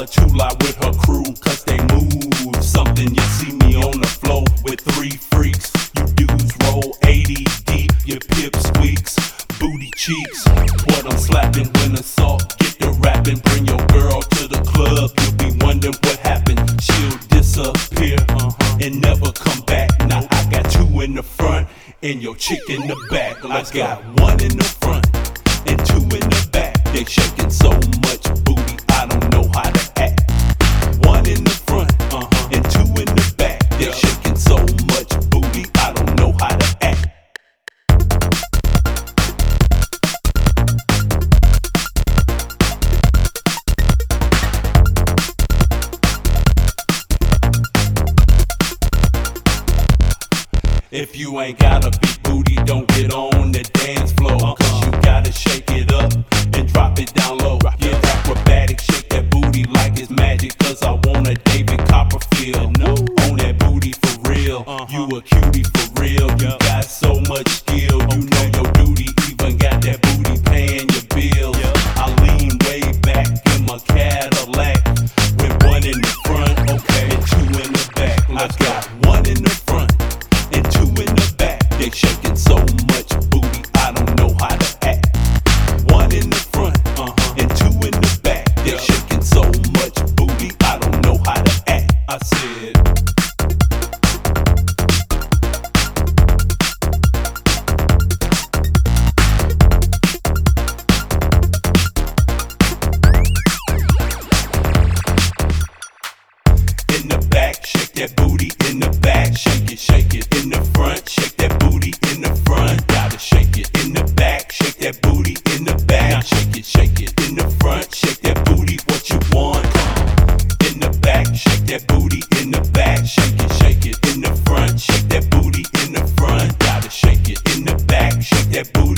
a chula with her crew, cause they move something. You see me on the floor with 3 freaks. You dudes roll 80 deep, your pip squeaks, booty cheeks. What I'm slapping when assault, get the rapping. Bring your girl to the club, you'll be wondering what happened. She'll disappear and never come back. Now I got 2 in the front and your chick in the back. I got 1 in the front and 2 in the back. They shaking so much booty, I don't know how to act. 1 in the front and 2 in the back. They shaking so much booty, I don't know how to act. If you ain't got a big booty, don't get on the dance floor, cause you gotta shake it up and drop it down low. Get acrobatic, shake that booty like it's magic, cause I want a David Copperfield. On that booty for real, you a cutie for real. You got so much skill, you know your duty, even got that booty paying your bills. I lean way back in my Cadillac with 1 in the front, okay, and 2 in the back. I got 1 in the front and 2 in the back. They shaking so much booty, I don't know how to act. 1 in the front and 2 in the back. They shaking so much booty, I don't know how to act. I said, in the back, shake that booty. In the back, shake it, shake it. In the front, shake that booty. In the front, gotta shake it. In the back, shake that booty. In the back, now shake it, shake it. In the front, shake that booty. What you want? In the back, shake that booty. In the back, shake it, shake it. In the front, shake that booty. In the front, gotta shake it. In the back, shake that booty.